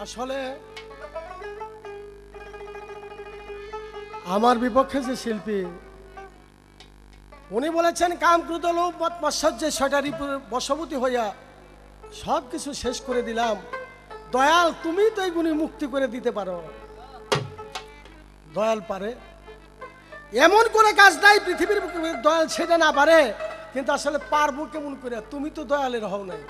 আসলে আমার বিপক্ষে যে শিল্পী উনি বলেছেন কাম ক্রোধ লোভ মদ মাৎসর্যে ছয়টা রিপুর বশবর্তী হইয়া সব কিছু শেষ করে দিলাম, দয়াল তুমি তো এগুলি মুক্তি করে দিতে পারো। দয়াল পারে, এমন করে কাজ নাই পৃথিবীর দয়াল সেটা না পারে, কিন্তু আসলে পারবো কেমন করে? তুমি তো দয়ালের হও নাই।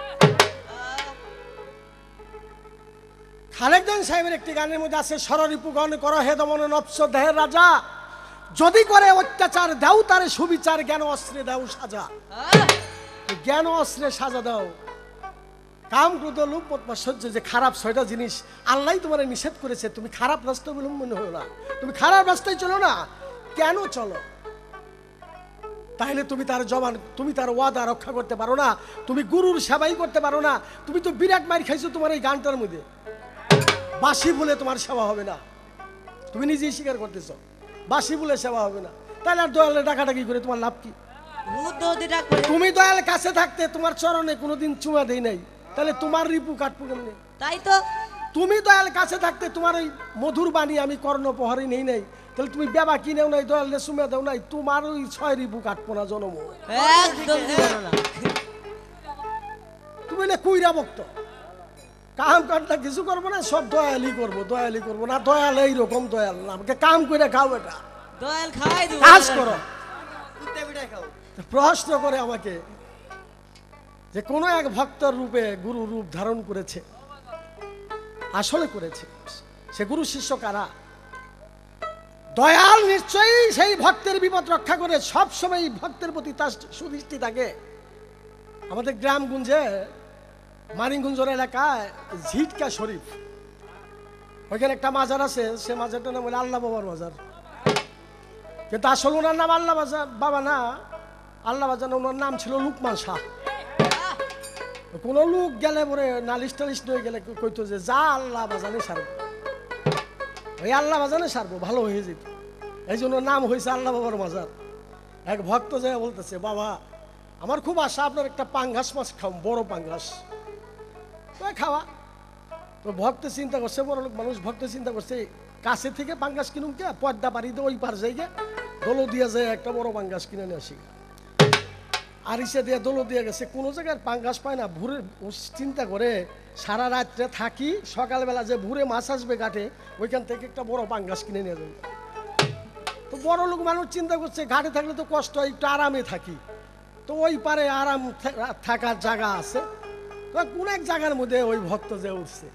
খালেকজন সাহেবের একটি গানের মধ্যে আছে, সররিপু গণ কর হে দমন নফস দেহের রাজা, যদি করে অত্যাচার দাও তারে সুবিচার, জ্ঞান অস্ত্রে দাও সাজা। জ্ঞান অস্ত্রে সাজা দাও। কাম ক্রোধ লোভ মদ মাৎসর্য যে খারাপ ছয়টা জিনিস আল্লাহ তোমার নিষেধ করেছে, তুমি খারাপ রাস্তা অবলম্বন হও না, তুমি খারাপ রাস্তায় চলো না। কেন চলো? তাহলে তুমি তার জবান, তুমি তার ওয়াদা রক্ষা করতে পারো না, তুমি গুরুর সেবাই করতে পারো না। তুমি তো বিরাট মার খাইছো তোমার এই গানটার মধ্যে, বাসি বলে তোমার সেবা হবে না, তুমি নিজেই স্বীকার করতেছ বাসি বলে সেবা হবে না। তাহলে আর দয়ালের ডাকাডাকি করে তোমার লাভ কি? তুমি দয়াল কাছে থাকতে তোমার চরণে কোনোদিন চুমা দেই নাই, তাহলে তোমার রিপু কাটবো কেমনে? তাই তো তুমি দয়াল কাছে থাকতে তোমার ওই মধুর বাণী আমি কর্ণপহারি নেই নাই, তাহলে তুমি বেবা কিনেও নাই, দয়ালে চুমা দেও নাই, তোমার ওই 6 রিপু কাটবো না জনম। একদম তুমি না কুইরা বক্ত কাম কাটটা কিছু করবো না, সব দয়ালি করবো, দয়ালি করবো না। দয়াল এইরকম দয়াল না, আমাকে কাম করে খাও, এটা দয়াল খাই কাজ করো। প্রশ্ন করে আমাকে যে কোন এক ভক্তর রূপে গুরু রূপ ধারণ করেছে, আসলে করেছে, সে গুরু শিষ্য কারা? দয়াল নিশ্চয়ই সেই ভক্তের বিপদ রক্ষা করে, সব সময় ভক্তের প্রতি তার সুদৃষ্টি থাকে। আমাদের গ্রামগঞ্জে মানিকগঞ্জের এলাকায় ঝিটকা শরীফ, ওইখানে একটা মাজার আছে, সে মাজারটার নাম হলো আল্লাহ বাবার মাজার, কিন্তু আসলে ওনার নাম আল্লাহ বাবা না, আল্লাহ বাজার ওনার নাম ছিল লুকমান শাহ। কোন লোক গেলে পরে নালিশ টালিশ নয়ে গেলে কইতো যে যা আল্লাহ বাজানে সারবো, ওই আল্লাহ বাজানে সারবো, ভালো হয়ে যেত। এই জন্য নাম হয়েছে আল্লাহ বাবার মাজার। এক ভক্ত যায় বলতেছে, বাবা আমার খুব আশা আপনার একটা পাঙ্গাস মাছ খাও, বড় পাঙ্গাস খাওয়া। তো ভক্ত চিন্তা করছে, বড় লোক মানুষ, ভক্ত চিন্তা করছে কাছে থেকে পাঙ্গাস কিনুম কে, পর্দা বাড়িতে ওই পার যাই গে দোলো দিয়া যায় একটা বড় পাঙ্গাস কিনে নিয়ে আসি। আর ইসে দিয়ে দোলো দিয়ে গেছে, কোনো জায়গায় পাঙ্গাস পায় না। ভোরে চিন্তা করে সারা রাত্রে থাকি, সকালবেলা যে ভোরে মাছ আসবে ঘাটে, ওইখান থেকে একটা বড় পাঙ্গাস কিনে নিয়ে যাবে। তো বড় লোক মানুষ চিন্তা করছে ঘাটে থাকলে তো কষ্ট হয়, একটু আরামে থাকি, তো ওই পারে আরাম থাকার জায়গা আছে। তো কোন এক জায়গার মধ্যে ওই ভক্ত যে উঠছে,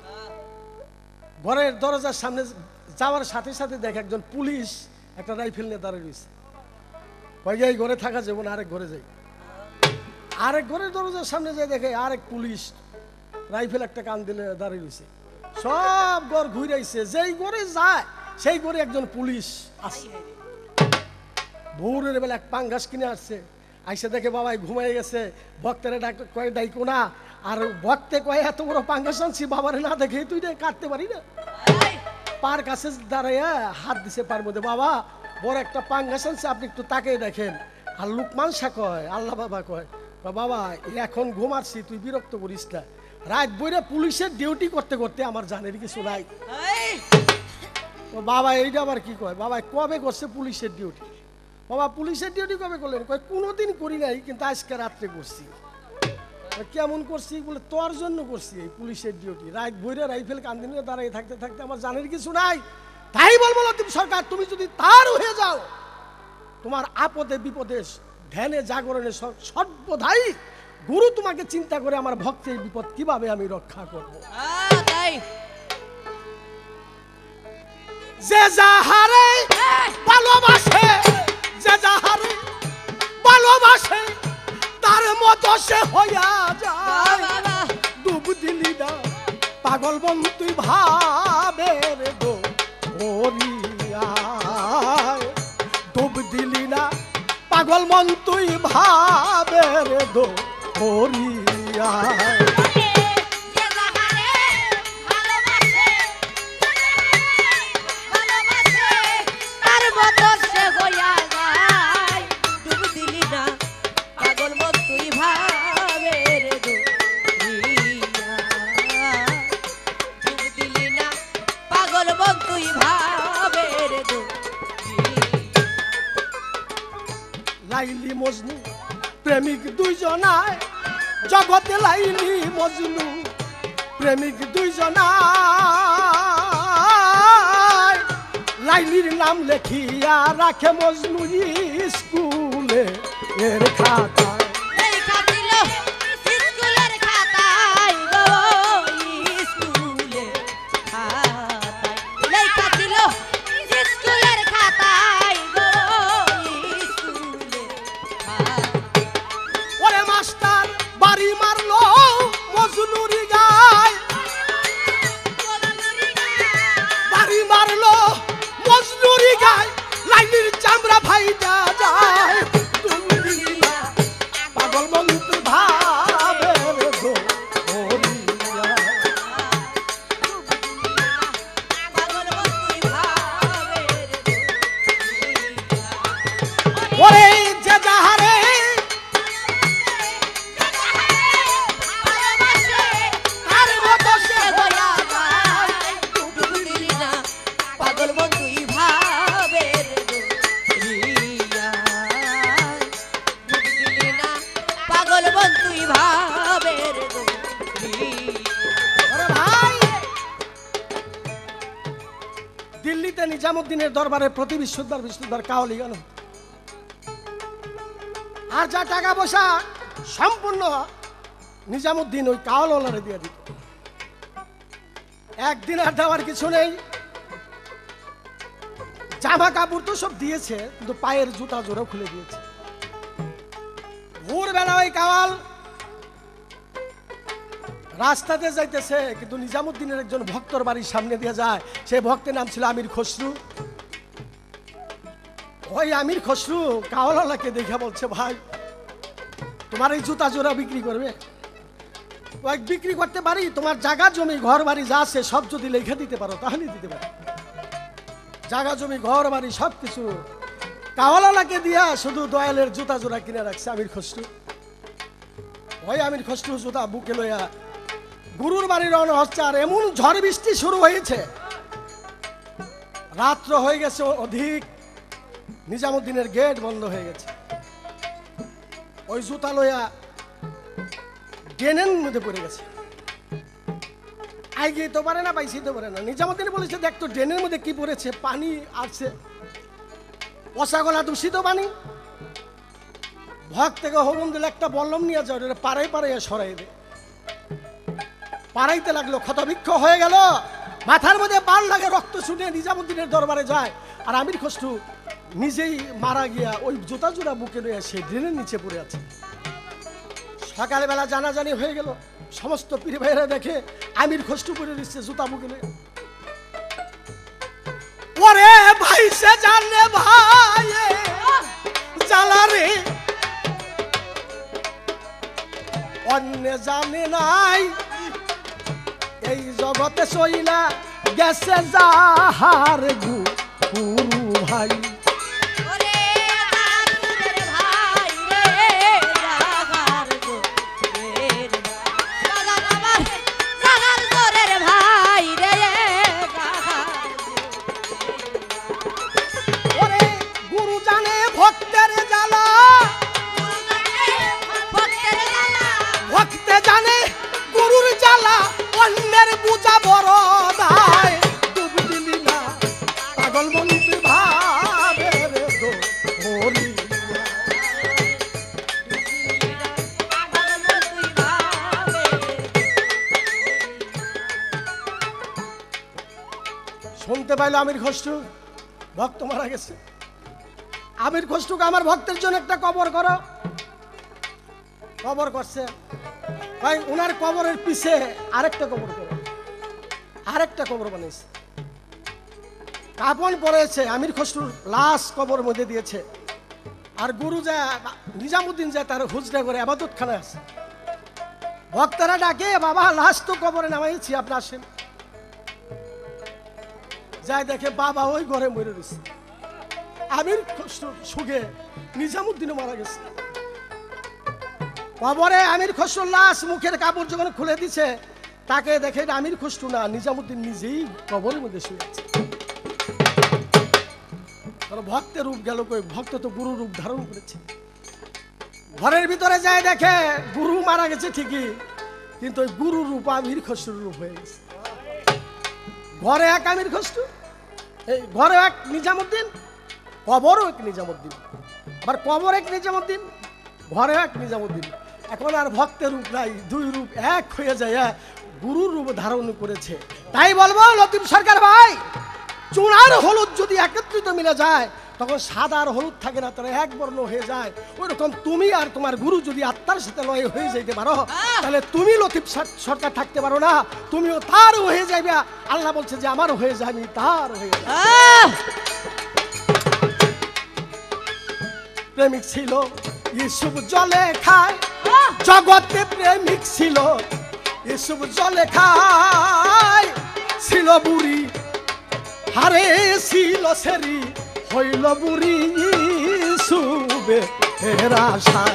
ঘরের দরজার সামনে যাওয়ার সাথে সাথে দেখে একজন পুলিশ একটা রাইফেল নিয়ে দাঁড়িয়ে রয়েছে। এই ঘরে থাকা যাবো না, আরেক ঘরে যাই। আরেক ঘরের দরজার সামনে যাই দেখে আরেক পুলিশ রাইফেল একটা কান দিলে দাঁড়িয়ে রয়েছে। সব ঘর ঘুরাইছে, যেই ঘরে যায় সেই ঘরে একজন পুলিশ আসে। ভোরের বেলা এক পাঙ্গাস কিনে আসছে, আইসে দেখে বাবাই ঘুমাই গেছে, ভক্তের কয়ে ডাইকো না, আর ভক্তে কয়ে এত বড় পাঙ্গাস আনছি, বাবারে না দেখে তুই কাটতে পারি না। পার কাছে দাঁড়াইয়া হাত দিছে পার মধ্যে, বাবা বড় একটা পাঙ্গাস আনছে, আপনি একটু তাকে দেখেন। আর লুকমান শাহ কয়, আল্লাহ বাবা কয়, বাবা এখন ঘুমাচ্ছি, তুই বিরক্ত করিস না, রাত বইরে পুলিশের ডিউটি করতে করতে আমার জানের কিছু নাই। বাবা এইটা আবার কি কয়, বাবা কবে করছে পুলিশের ডিউটি? বাবা পুলিশের ডিউটি কবে করলেন? কয় কোনোদিন করি নাই, কিন্তু আজকে রাত্রে করছি। কেমন করছি? বলে তোর জন্য করছি এই পুলিশের ডিউটি, রাত বইরে রাইফেল কান্দি নিয়ে দাঁড়িয়ে থাকতে থাকতে আমার জানের কিছু নাই। তাই বলবো লতিফ সরকার, তুমি যদি তার হয়ে যাও, তোমার আপদে বিপদে ধ্যানে জাগরণে সর্বদাই গুরু তোমাকে চিন্তা করে আমার ভক্তের বিপদ কিভাবে আমি রক্ষা করবো। যে যাহারে ভালোবাসে, যে যাহারে ভালোবাসে তার মতো সে হইয়া যায়, ডুব দিলি না পাগল বন তুই ভাবের গো হরিয়া, ডুব দিলি না পাগল মন তুই ভাবের গো হরিয়া। মজনু প্রেমিক দুইজনায় জগতে লাইলি মজনু প্রেমিক দুইজনায় লাইলির নাম লেখিয়া রাখে মজনু স্কুলে এর খাতায় দিল্লিতে নিজামুদ্দিনের দরবারে প্রতি বৃহস্পতিবার কাওয়ালি গান, আর যা টাকা পয়সা সম্পূর্ণ নিজামুদ্দিন ওই কাওয়ালওয়ালারে দিয়ে দিত। একদিন আর দেওয়ার কিছু নেই, জামা কাপড় তো সব দিয়েছে, কিন্তু পায়ের জুতা জোড়া খুলে দিয়েছে। ভোরবেলা ওই কাওয়াল রাস্তাতে যাইতেছে, কিন্তু নিজামুদ্দিনের একজন ভক্তর বাড়ির সামনে দিয়ে যায়। সেই ভক্তের নাম ছিল আমির খসরু। ওই আমির খসরু কাওয়ালাকে দেখে বলছে, ভাই তোমার এই জুতা জোড়া বিক্রি করবে? ওই বিক্রি করতে পারি, তোমার জায়গা জমি ঘর বাড়ি যা আছে সব যদি লিখে দিতে পারো তাহলে দিতে পারি। জায়গা জমি ঘর বাড়ি সব কিছু কাওয়ালাকে দিয়া শুধু দয়ালের জুতা জোড়া কিনে রাখছে আমির খসরু। ওই আমির খসরু জুতা বুকে লইয়া গুরুর বাড়ি রওনা হচ্ছে। আর এমন ঝড় বৃষ্টি শুরু হয়েছে, রাত্র হয়ে গেছে অধিক, নিজামুদ্দিনের গেট বন্ধ হয়ে গেছে। ওই জুতা লইয়া ড্রেনের মধ্যে পড়ে গেছে, আইগিয়ে তো পারে না, পাইছিতে পারে না। নিজামুদ্দিন বলেছে, দেখ তো ড্রেনের মধ্যে কি পড়েছে, পানি আসছে, পচাগলা দূষিত পানি। ভক্ত থেকে হোমন দিলে একটা বল্লম নিয়ে যাও, পাড়াই পাড়াইয়া সরাই দে। পাড়াইতে লাগলো, ক্ষতবিক্ষ হয়ে গেল, মাথার মধ্যে বাল লাগে, রক্ত ছুটে নিজামুদ্দিনের দরবারে যায়। আর আমির খসরু নিজেই মারা গিয়া ওই জুতা জোড়া বুকে লইয়া সেই ড্রেনের নিচে পড়ে আছে। সকালবেলা জানাজানি হয়ে গেল, সমস্ত পীর ভাইরা দেখে আমির খসরু পড়ে দিচ্ছে জুতা বুকে লইয়া। ওরে ভাই সে জানে ভাই জ্বালা রে, অন্য জানে নাই এই জগতে সইলা গেছে যাহার গুরু ভাই। শুনতে পাইলো আমির খসরু ভক্ত মারা গেছে। আমির খসরুকে আমার ভক্তের জন্য একটা কবর করো। কবর করছে, ভাই ওনার কবরের পিছে আরেকটা কবর করো, আরেকটা কবর বানিয়েছে। কাপড় পরেছে, আমির খসরুর লাশ কবর মধ্যে দিয়েছে। আর গুরু যা নিজামুদ্দিন যায় তার হুজরা করে আবাদত খানা আছে। ভক্তরা ডাকে, বাবা লাশ তো কবরে নামাইছি, আপনি আসেন। যাই দেখে বাবা ওই ঘরে মরে গেছে। আমির খসরুর সুখে নিজামুদ্দিনও মারা গেছে। কবরে আমির খসরুর লাশ মুখের কাপড় যখন খুলে দিছে, তাকে দেখে আমির খসরু না, নিজামুদ্দিন নিজেই কবরের মধ্যে শুয়ে আছে। ভক্তের রূপ গেল কই, ভক্ত তো গুরু রূপ ধারণ করেছে। ঘরের ভিতরে যায় দেখে গুরু মারা গেছে ঠিকই, কিন্তু ওই গুরুর রূপ আমির খসরুর রূপ হয়ে গেছে। ঘরে এক আমির খসরু, এই ঘরে এক নিজামুদ্দিন, কবরও এক নিজামুদ্দিন, আবার কবর এক নিজামুদ্দিন, ঘরে এক নিজামুদ্দিন। এখন আর ভক্তের রূপ নাই, দুই রূপ এক হয়ে যায়, গুরুর রূপ ধারণ করেছে। তাই বলবো লতিফ সরকার ভাই, চুনার হলুদ যদি একত্রিত মিলে যায় তখন সাদা আর হলুদ থাকে না, তারা এক বর্ণ হয়ে যায়। ওইরকম তুমি আর তোমার গুরু যদি আত্মার সাথে লয় হয়ে যেতে পারো, তাহলে তুমি লতিফ সরকার থাকতে পারো না, তুমিও তার হয়ে যাবে। আল্লাহ বলছে যে আমার হয়ে যায়, আমি তার হয়ে যাই। প্রেমিক ছিল ইউসুফ জলে খায়, জগতে প্রেমিক ছিল ইউসুফ জলে খায়। ছিল বুড়ি হারে ছিল সেরি, হইল বুড়ি ইউসুফে এর আশায়।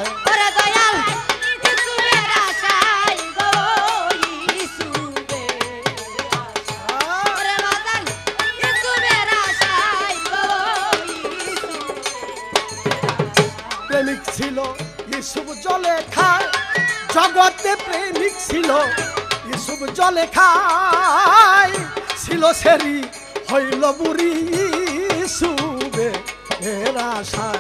প্রেমিক ছিল ইউসুফ জলে খায়, জগতে প্রেমিক ছিল ইউসুফ জলে খায়। ছিল সেরি হইল বুড়ি ইউসুফে এর আশায়।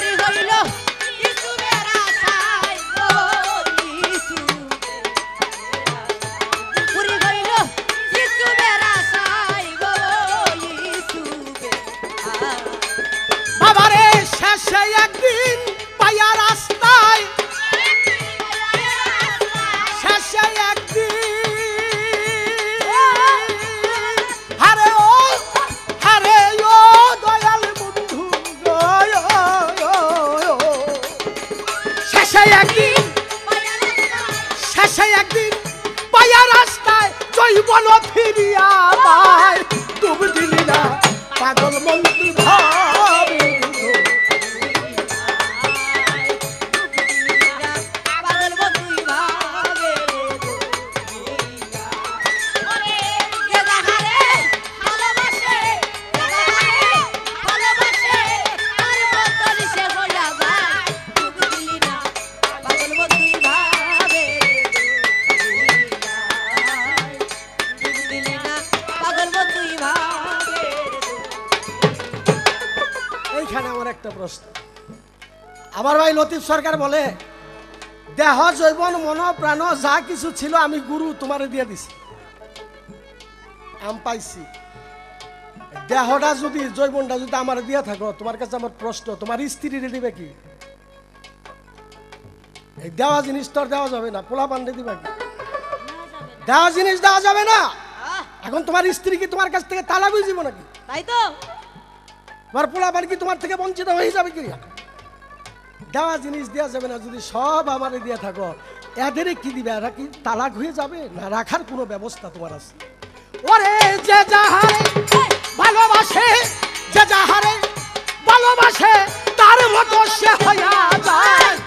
বাবারে শেষে একদিন পাইয়া রাস্তায়, শেষে একদিন হারে ও দয়াল বন্ধু, শেষে একদিন পাইয়া রাস্তায় জৈবন ফিরিয়া পায়। ডুব দিলি না পাগল মন্ত্রী ভাবে, আমার ভাই লতিফ সরকার বলে দেহ জৈবন মন প্রাণ যা কিছু ছিল আমি গুরু তোমারে দিয়ে দিছি, আম পাইছি। দেহটা যদি জৈবনটা যদি আমার দিয়ে থাকো, তোমার কাছে আমার প্রশ্ন, তোমার স্ত্রী দিবে কি? এই দেওয়া জিনিস তো দেওয়া যাবে না, পোলা পান্ডে দিবে কি? দেওয়া জিনিস দেওয়া যাবে না। এখন তোমার স্ত্রী কি তোমার কাছ থেকে তালা বুঝিব নাকি? তাই তো তোমার পোলা পান কি তোমার থেকে বঞ্চিত হয়ে যাবে কি? দেওয়া জিনিস দেওয়া যাবে না। যদি সব আমারে দিয়ে থাকো, এদের কি দিবে? এরা কি তালাক হয়ে যাবে না? রাখার কোনো ব্যবস্থা তোমার আছে? ওরে যে যাহারে ভালোবাসে, যে যাহারে ভালোবাসে তার মতো সে হইয়া যায়।